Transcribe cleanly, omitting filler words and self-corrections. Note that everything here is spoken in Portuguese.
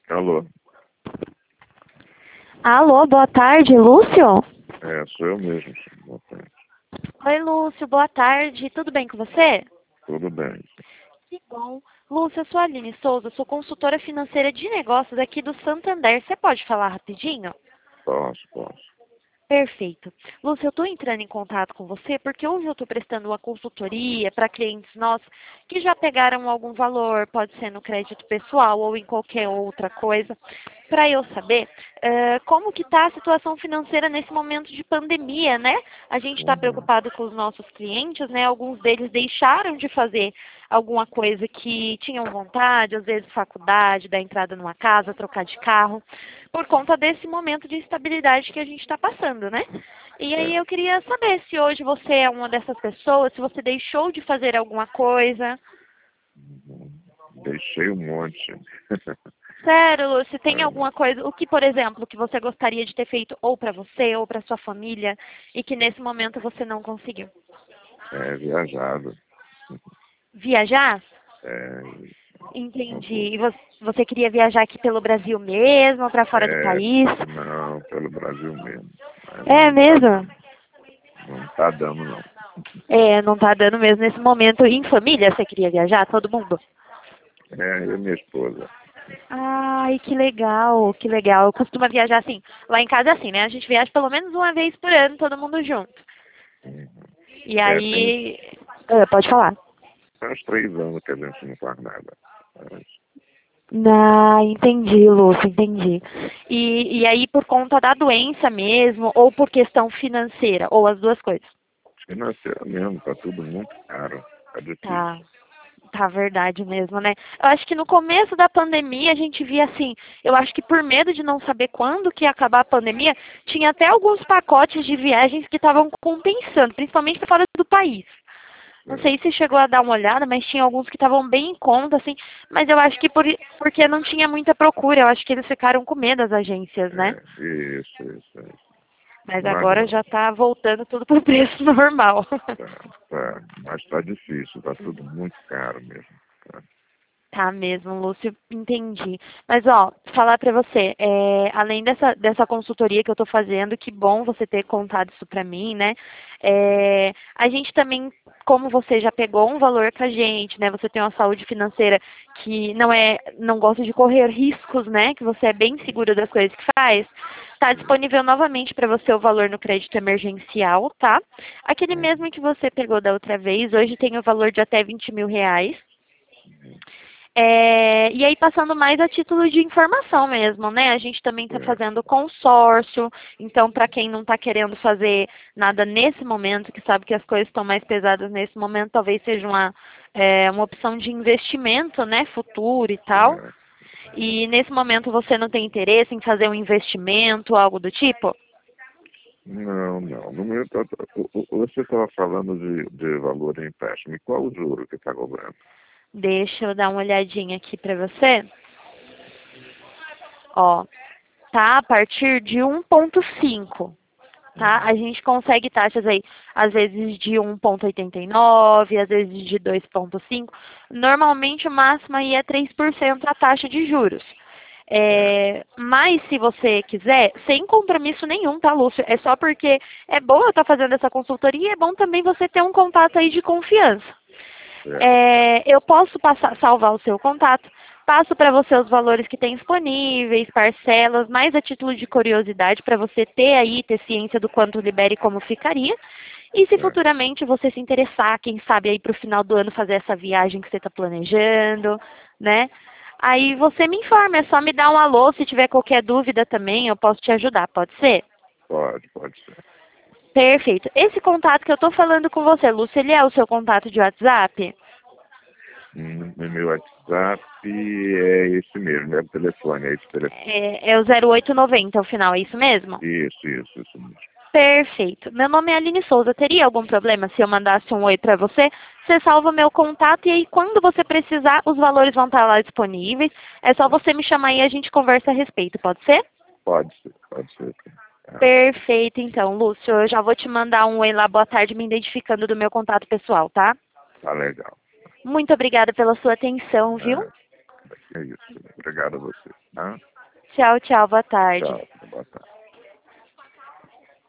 Alô? Alô, boa tarde, Lúcio? Sou eu mesmo, sim. Boa tarde. Oi, Lúcio, boa tarde. Tudo bem com você? Tudo bem. Que bom. Lúcio, eu sou a Aline Souza, sou consultora financeira de negócios aqui do Santander. Você pode falar rapidinho? Posso. Perfeito. Lúcia, eu estou entrando em contato com você porque hoje eu estou prestando uma consultoria para clientes nossos que já pegaram algum valor, pode ser no crédito pessoal ou em qualquer outra coisa, para eu saber como que está a situação financeira nesse momento de pandemia, né? A gente está Uhum. preocupado com os nossos clientes, né? Alguns deles deixaram de fazer alguma coisa que tinham vontade, às vezes faculdade, dar entrada numa casa, trocar de carro, por conta desse momento de instabilidade que a gente está passando, né? E aí É, eu queria saber se hoje você é uma dessas pessoas, se você deixou de fazer alguma coisa. Deixei um monte. Sério, Lúcio, tem É, alguma coisa, o que, por exemplo, que você gostaria de ter feito ou para você ou para sua família e que nesse momento você não conseguiu? viajado. Viajar? É, não Entendi. tô- E você queria viajar aqui pelo Brasil mesmo, para fora do é, país? não, pelo Brasil mesmo. Mas É mesmo? não tá dando, não. É, não tá dando mesmo nesse momento. Em família, você queria viajar, todo mundo? Eu e minha esposa. Ai, que legal, que legal. Eu costumo viajar assim. Lá em casa é assim, né? A gente viaja pelo menos uma vez por ano, todo mundo junto. Uhum. E Tem aí. Pode falar. uns 3 anos que a gente não faz nada. Mas, Ah, entendi, Lúcia, entendi. E aí por conta da doença mesmo, ou por questão financeira, ou as duas coisas? financeiro mesmo, tá tudo muito caro. Tá Tá, difícil. tá verdade mesmo, né? Eu acho que no começo da pandemia a gente via assim, eu acho que por medo de não saber quando que ia acabar a pandemia, tinha até alguns pacotes de viagens que estavam compensando, principalmente para fora do país. Não É, sei se chegou a dar uma olhada, mas tinha alguns que estavam bem em conta, assim, mas eu acho que porque não tinha muita procura, eu acho que eles ficaram com medo das agências, né? isso. Mas Mas agora não. já tá voltando tudo pro preço normal. Mas tá difícil, tá tudo muito caro mesmo. Tá? Tá mesmo, Lúcio, entendi. Mas, ó, falar pra você, além dessa consultoria que eu tô fazendo, que bom você ter contado isso pra mim, né? A gente também, como você já pegou um valor com a gente, né? Você tem uma saúde financeira que não gosta de correr riscos, né? Que você é bem seguro das coisas que faz. Tá disponível novamente para você o valor no crédito emergencial, tá? Aquele Uhum. mesmo que você pegou da outra vez, hoje tem o valor de até R$ 20.000. E aí, passando mais a título de informação mesmo, né? A gente também está É, fazendo consórcio, então, para quem não está querendo fazer nada nesse momento, que sabe que as coisas estão mais pesadas nesse momento, talvez seja uma opção de investimento, né? Futuro e tal. é. E nesse momento você não tem interesse em fazer um investimento, algo do tipo? Não. No meu, você estava falando de valor em empréstimo. E qual o juro que está cobrando? Deixa eu dar uma olhadinha aqui para você. Ó, tá a partir de 1,5. Tá? A Uhum. gente consegue taxas aí, às vezes de 1,89, às vezes de 2,5. Normalmente o máximo aí é 3% a taxa de juros. É, Mas se você quiser, sem compromisso nenhum, tá, Lúcio? É só porque é bom eu estar fazendo essa consultoria e é bom também você ter um contato aí de confiança. certo. Eu posso salvar o seu contato, passo para você os valores que tem disponíveis, parcelas, mais a título de curiosidade para você ter ciência do quanto libera e como ficaria. E se É. futuramente você se interessar, quem sabe aí para o final do ano fazer essa viagem que você está planejando, né? Aí você me informa, é só me dar um alô, se tiver qualquer dúvida também, eu posso te ajudar, pode ser? Pode ser. Perfeito. Esse contato que eu estou falando com você, Lúcia, ele é o seu contato de WhatsApp? No meu WhatsApp é esse mesmo, é o telefone, é esse telefone. É o 0890 o final, é isso mesmo? Isso mesmo. Perfeito. Meu nome é Aline Souza. Teria algum problema se eu mandasse um oi para você? Você salva meu contato e aí quando você precisar, os valores vão estar lá disponíveis. É só você me chamar e a gente conversa a respeito, pode ser? Pode ser. Tá, Perfeito, então, Lúcio. Eu já vou te mandar um oi lá, boa tarde, me identificando do meu contato pessoal, tá? tá legal. Muito obrigada pela sua atenção, viu? É, é isso. Obrigado a você. Tá? Tchau, tchau, boa tarde. Tchau.